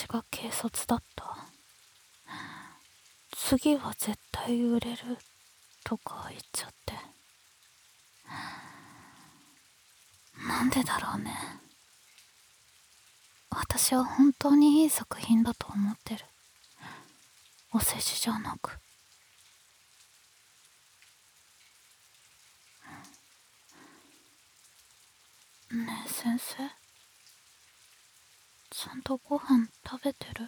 私が軽率だった。次は絶対売れるとか言っちゃって。なんでだろうね。私は本当にいい作品だと思ってる。お世辞じゃなく。ねえ先生、ちゃんとご飯食べてる？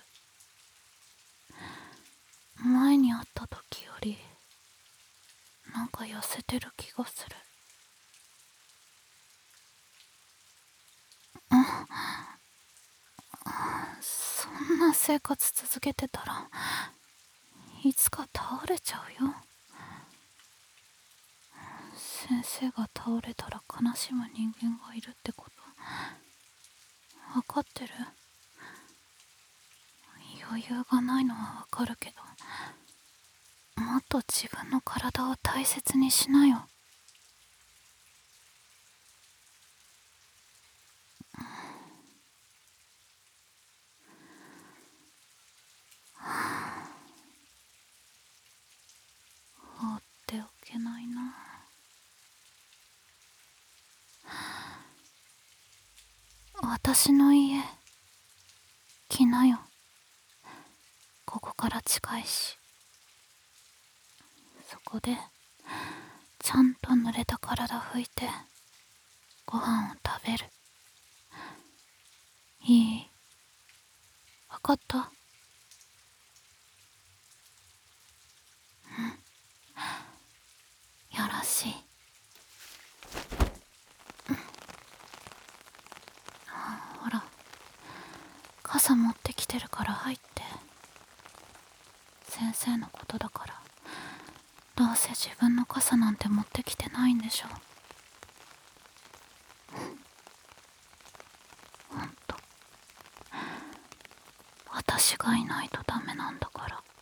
前に会った時よりなんか痩せてる気がする。そんな生活続けてたらいつか倒れちゃうよ。先生が倒れたら悲しむ人間がいるってこと分かってる？余裕がないのは分かるけど、もっと自分の体を大切にしなよ。放っておけないな。私の家来なよ。ここから近いし。そこでちゃんと濡れた体拭いてご飯を食べる。いい？分かった？よろしい。ほら、傘持ってきてるから入って。先生のことだから。どうせ自分の傘なんて持ってきてないんでしょ。ほんと、私がいないとダメなんだから。